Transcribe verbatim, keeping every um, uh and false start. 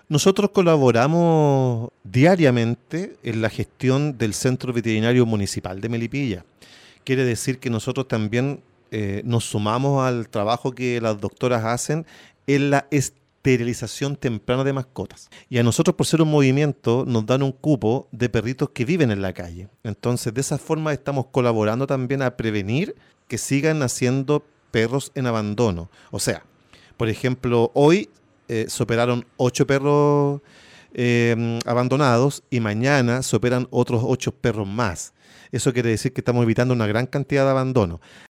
Nosotros colaboramos diariamente en la gestión del Centro Veterinario Municipal de Melipilla. Quiere decir que nosotros también eh, nos sumamos al trabajo que las doctoras hacen en la esterilización temprana de mascotas. Y a nosotros, por ser un movimiento, nos dan un cupo de perritos que viven en la calle. Entonces, de esa forma estamos colaborando también a prevenir que sigan naciendo perros en abandono. O sea, por ejemplo, hoy eh, se operaron ocho perros eh, abandonados y mañana se operan otros ocho perros más. Eso quiere decir que estamos evitando una gran cantidad de abandono.